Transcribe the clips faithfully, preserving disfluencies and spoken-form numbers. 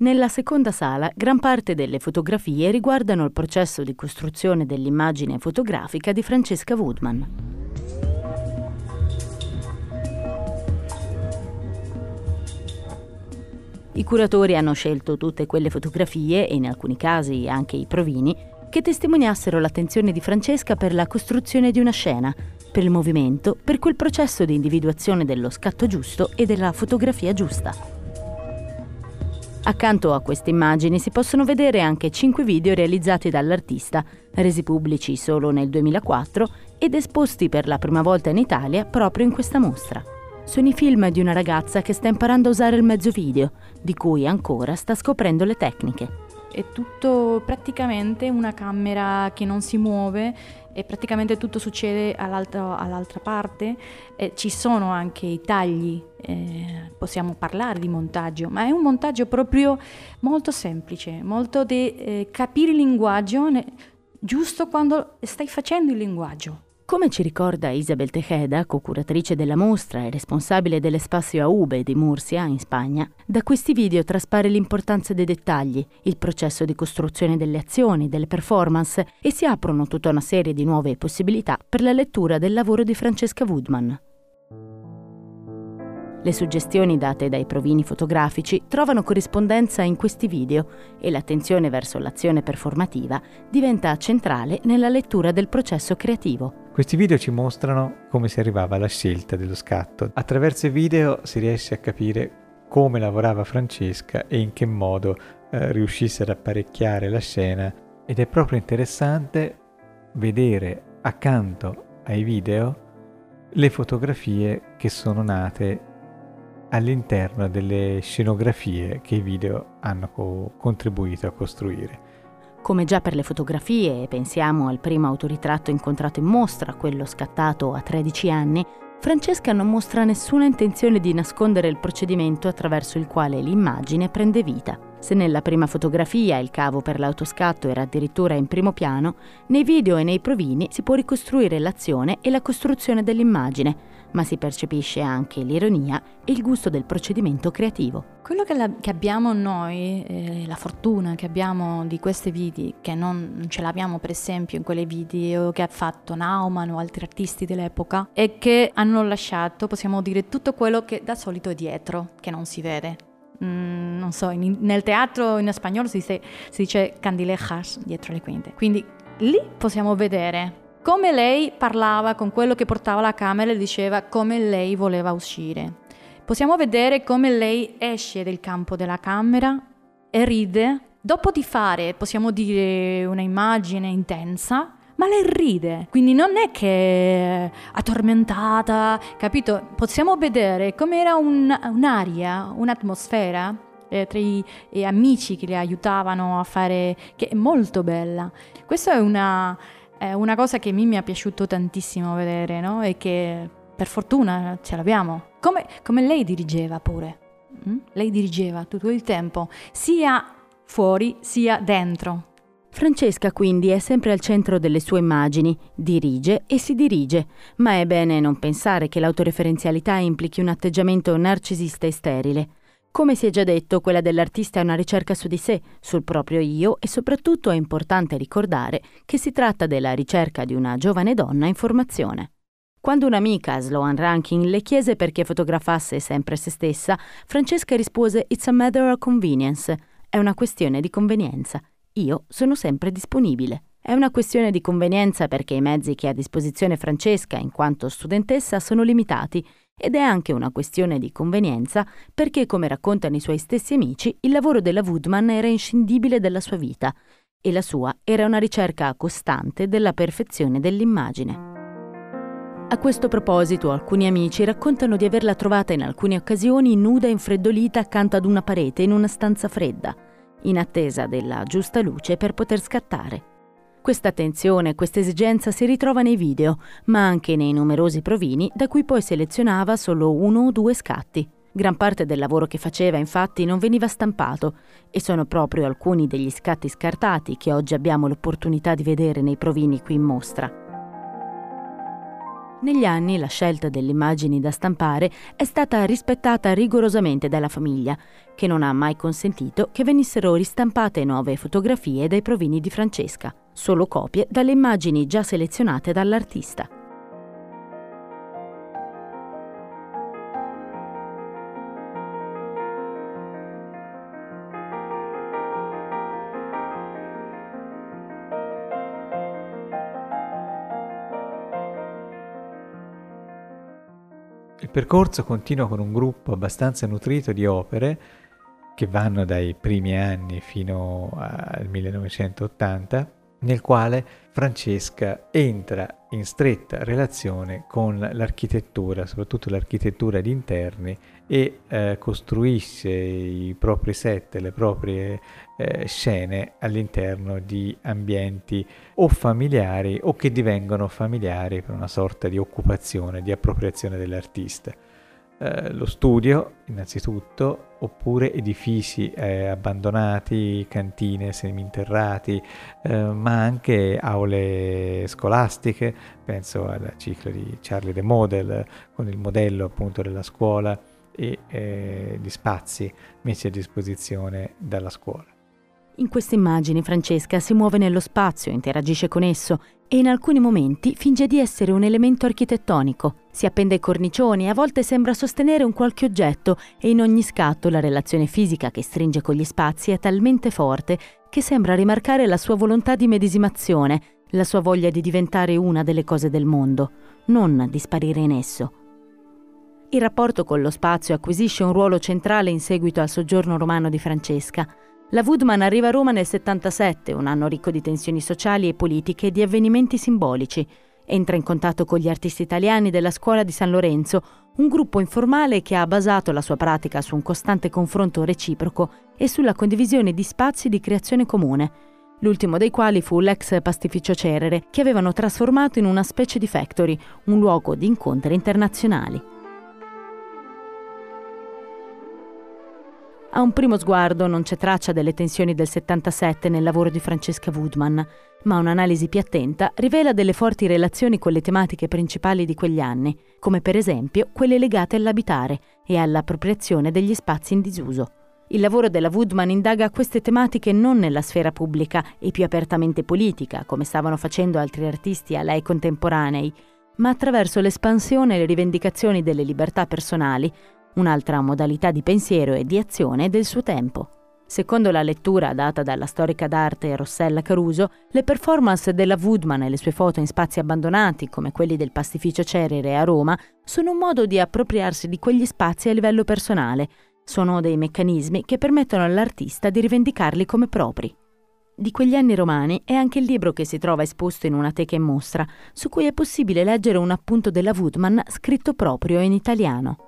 Nella seconda sala, gran parte delle fotografie riguardano il processo di costruzione dell'immagine fotografica di Francesca Woodman. I curatori hanno scelto tutte quelle fotografie, e in alcuni casi anche i provini, che testimoniassero l'attenzione di Francesca per la costruzione di una scena, per il movimento, per quel processo di individuazione dello scatto giusto e della fotografia giusta. Accanto a queste immagini si possono vedere anche cinque video realizzati dall'artista, resi pubblici solo nel duemilaquattro ed esposti per la prima volta in Italia proprio in questa mostra. Sono i film di una ragazza che sta imparando a usare il mezzo video, di cui ancora sta scoprendo le tecniche. È tutto praticamente una camera che non si muove e praticamente tutto succede all'altra, all'altra parte. E ci sono anche i tagli, eh, possiamo parlare di montaggio, ma è un montaggio proprio molto semplice, molto di eh, capire il linguaggio ne, giusto quando stai facendo il linguaggio. Come ci ricorda Isabel Tejeda, co-curatrice della mostra e responsabile dell'Espacio Aube di Murcia, in Spagna, da questi video traspare l'importanza dei dettagli, il processo di costruzione delle azioni, delle performance, e si aprono tutta una serie di nuove possibilità per la lettura del lavoro di Francesca Woodman. Le suggestioni date dai provini fotografici trovano corrispondenza in questi video e l'attenzione verso l'azione performativa diventa centrale nella lettura del processo creativo. Questi video ci mostrano come si arrivava alla scelta dello scatto. Attraverso i video si riesce a capire come lavorava Francesca e in che modo eh, riuscisse ad apparecchiare la scena, ed è proprio interessante vedere accanto ai video le fotografie che sono nate all'interno delle scenografie che i video hanno co- contribuito a costruire. Come già per le fotografie, pensiamo al primo autoritratto incontrato in mostra, quello scattato a tredici anni, Francesca non mostra nessuna intenzione di nascondere il procedimento attraverso il quale l'immagine prende vita. Se nella prima fotografia il cavo per l'autoscatto era addirittura in primo piano, nei video e nei provini si può ricostruire l'azione e la costruzione dell'immagine, ma si percepisce anche l'ironia e il gusto del procedimento creativo. Quello che, la, che abbiamo noi, eh, la fortuna che abbiamo di questi video, che non, non ce l'abbiamo per esempio in quelle video che ha fatto Naumann o altri artisti dell'epoca, è che hanno lasciato, possiamo dire, tutto quello che da solito è dietro, che non si vede. Mm, non so, in, nel teatro in spagnolo si dice, si dice candilejas dietro le quinte. Quindi lì possiamo vedere come lei parlava con quello che portava la camera e diceva come lei voleva uscire. Possiamo vedere come lei esce dal campo della camera e ride. Dopo di fare, possiamo dire, una immagine intensa, ma lei ride. Quindi non è che è addormentata, capito? Possiamo vedere come era un, un'aria, un'atmosfera eh, tra i, i amici che le aiutavano a fare, che è molto bella. Questa è una... È una cosa che a me mi è piaciuto tantissimo vedere, no? E che per fortuna ce l'abbiamo. Come, come lei dirigeva pure. Mm? Lei dirigeva tutto il tempo, sia fuori sia dentro. Francesca quindi è sempre al centro delle sue immagini, dirige e si dirige, ma è bene non pensare che l'autoreferenzialità implichi un atteggiamento narcisista e sterile. Come si è già detto, quella dell'artista è una ricerca su di sé, sul proprio io, e soprattutto è importante ricordare che si tratta della ricerca di una giovane donna in formazione. Quando un'amica, Sloan Rankin, le chiese perché fotografasse sempre se stessa, Francesca rispose «It's a matter of convenience», è una questione di convenienza. Io sono sempre disponibile. È una questione di convenienza perché i mezzi che ha a disposizione Francesca in quanto studentessa sono limitati, ed è anche una questione di convenienza perché, come raccontano i suoi stessi amici, il lavoro della Woodman era inscindibile dalla sua vita e la sua era una ricerca costante della perfezione dell'immagine. A questo proposito, alcuni amici raccontano di averla trovata in alcune occasioni nuda e infreddolita accanto ad una parete in una stanza fredda, in attesa della giusta luce per poter scattare. Questa tensione, questa esigenza si ritrova nei video, ma anche nei numerosi provini da cui poi selezionava solo uno o due scatti. Gran parte del lavoro che faceva, infatti, non veniva stampato e sono proprio alcuni degli scatti scartati che oggi abbiamo l'opportunità di vedere nei provini qui in mostra. Negli anni la scelta delle immagini da stampare è stata rispettata rigorosamente dalla famiglia, che non ha mai consentito che venissero ristampate nuove fotografie dai provini di Francesca, solo copie dalle immagini già selezionate dall'artista. Il percorso continua con un gruppo abbastanza nutrito di opere che vanno dai primi anni fino al millenovecentottanta, nel quale Francesca entra in stretta relazione con l'architettura, soprattutto l'architettura di interni, e eh, costruisce i propri set, le proprie eh, scene all'interno di ambienti o familiari o che divengono familiari per una sorta di occupazione, di appropriazione dell'artista. Eh, lo studio, innanzitutto, oppure edifici eh, abbandonati, cantine seminterrati, eh, ma anche aule scolastiche. Penso al ciclo di Charlie de Model, con il modello appunto della scuola e eh, gli spazi messi a disposizione dalla scuola. In queste immagini Francesca si muove nello spazio, interagisce con esso e in alcuni momenti finge di essere un elemento architettonico. Si appende ai cornicioni e a volte sembra sostenere un qualche oggetto, e in ogni scatto la relazione fisica che stringe con gli spazi è talmente forte che sembra rimarcare la sua volontà di medesimazione, la sua voglia di diventare una delle cose del mondo, non di sparire in esso. Il rapporto con lo spazio acquisisce un ruolo centrale in seguito al soggiorno romano di Francesca. La Woodman arriva a Roma nel settantasette, un anno ricco di tensioni sociali e politiche e di avvenimenti simbolici. Entra in contatto con gli artisti italiani della Scuola di San Lorenzo, un gruppo informale che ha basato la sua pratica su un costante confronto reciproco e sulla condivisione di spazi di creazione comune, l'ultimo dei quali fu l'ex Pastificio Cerere, che avevano trasformato in una specie di factory, un luogo di incontri internazionali. A un primo sguardo non c'è traccia delle tensioni del settantasette nel lavoro di Francesca Woodman, ma un'analisi più attenta rivela delle forti relazioni con le tematiche principali di quegli anni, come per esempio quelle legate all'abitare e all'appropriazione degli spazi in disuso. Il lavoro della Woodman indaga queste tematiche non nella sfera pubblica e più apertamente politica, come stavano facendo altri artisti a lei contemporanei, ma attraverso l'espansione e le rivendicazioni delle libertà personali, un'altra modalità di pensiero e di azione del suo tempo. Secondo la lettura data dalla storica d'arte Rossella Caruso, le performance della Woodman e le sue foto in spazi abbandonati, come quelli del Pastificio Cerere a Roma, sono un modo di appropriarsi di quegli spazi a livello personale. Sono dei meccanismi che permettono all'artista di rivendicarli come propri. Di quegli anni romani è anche il libro che si trova esposto in una teca in mostra, su cui è possibile leggere un appunto della Woodman scritto proprio in italiano.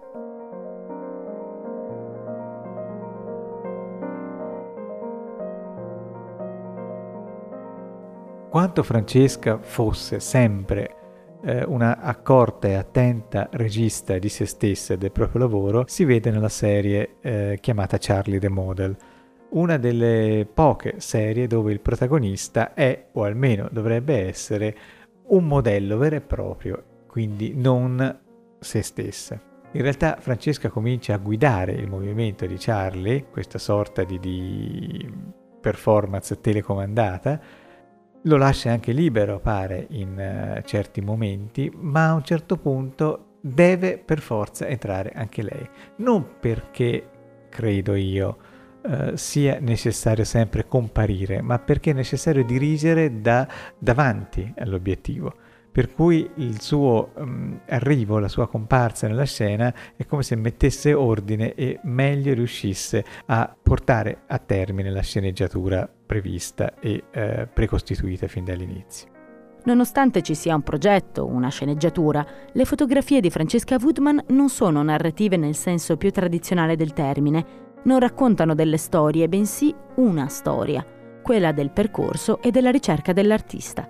Quanto Francesca fosse sempre eh, una accorta e attenta regista di se stessa e del proprio lavoro si vede nella serie eh, chiamata Charlie the Model, una delle poche serie dove il protagonista è, o almeno dovrebbe essere, un modello vero e proprio, quindi non se stessa. In realtà Francesca comincia a guidare il movimento di Charlie, questa sorta di, di performance telecomandata. Lo lascia anche libero, pare, in uh, certi momenti, ma a un certo punto deve per forza entrare anche lei. Non perché, credo io, uh, sia necessario sempre comparire, ma perché è necessario dirigere da davanti all'obiettivo. Per cui il suo um, arrivo, la sua comparsa nella scena è come se mettesse ordine e meglio riuscisse a portare a termine la sceneggiatura prevista e eh, precostituita fin dall'inizio. Nonostante ci sia un progetto, una sceneggiatura, le fotografie di Francesca Woodman non sono narrative nel senso più tradizionale del termine, non raccontano delle storie, bensì una storia, quella del percorso e della ricerca dell'artista.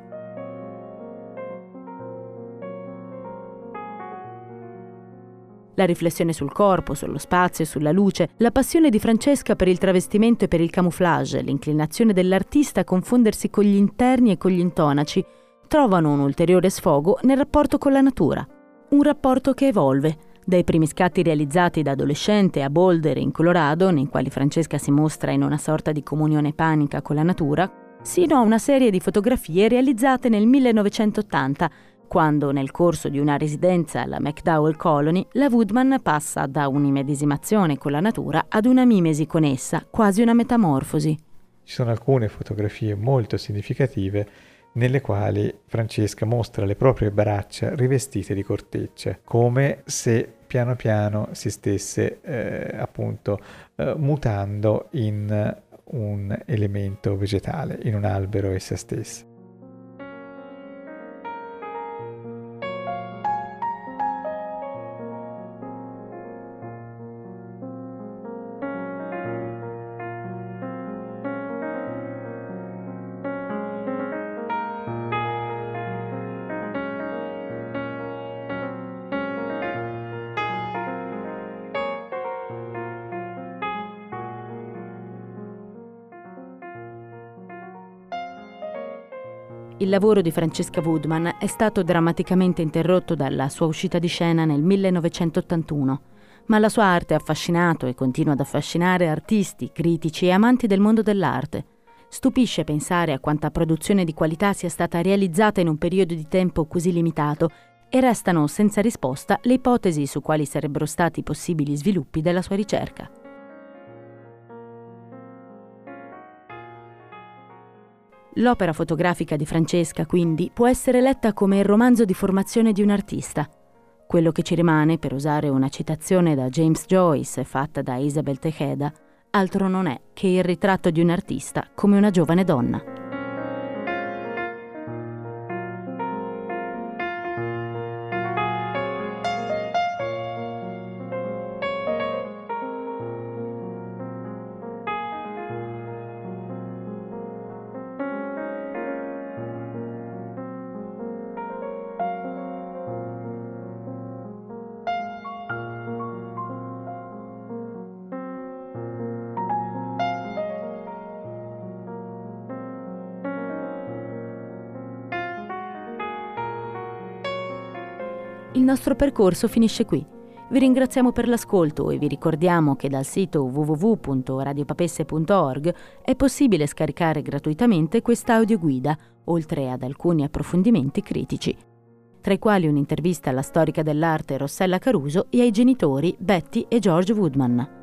La riflessione sul corpo, sullo spazio e sulla luce, la passione di Francesca per il travestimento e per il camouflage, l'inclinazione dell'artista a confondersi con gli interni e con gli intonaci, trovano un ulteriore sfogo nel rapporto con la natura. Un rapporto che evolve, dai primi scatti realizzati da adolescente a Boulder in Colorado, nei quali Francesca si mostra in una sorta di comunione panica con la natura, sino a una serie di fotografie realizzate nel millenovecentottanta, quando nel corso di una residenza alla McDowell Colony la Woodman passa da un'immedesimazione con la natura ad una mimesi con essa, quasi una metamorfosi. Ci sono alcune fotografie molto significative nelle quali Francesca mostra le proprie braccia rivestite di cortecce, come se piano piano si stesse eh, appunto eh, mutando in un elemento vegetale, in un albero essa stessa. Il lavoro di Francesca Woodman è stato drammaticamente interrotto dalla sua uscita di scena nel millenovecentottantuno, ma la sua arte ha affascinato e continua ad affascinare artisti, critici e amanti del mondo dell'arte. Stupisce pensare a quanta produzione di qualità sia stata realizzata in un periodo di tempo così limitato e restano senza risposta le ipotesi su quali sarebbero stati i possibili sviluppi della sua ricerca. L'opera fotografica di Francesca, quindi, può essere letta come il romanzo di formazione di un artista. Quello che ci rimane, per usare una citazione da James Joyce fatta da Isabel Tejeda, altro non è che il ritratto di un artista come una giovane donna. Il nostro percorso finisce qui. Vi ringraziamo per l'ascolto e vi ricordiamo che dal sito w w w punto radio papesse punto org è possibile scaricare gratuitamente questa audioguida, oltre ad alcuni approfondimenti critici, tra i quali un'intervista alla storica dell'arte Rossella Caruso e ai genitori Betty e George Woodman.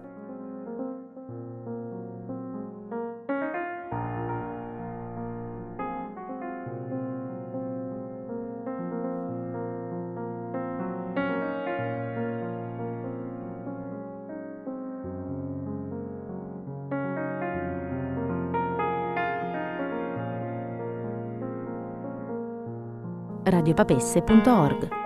radio papesse punto org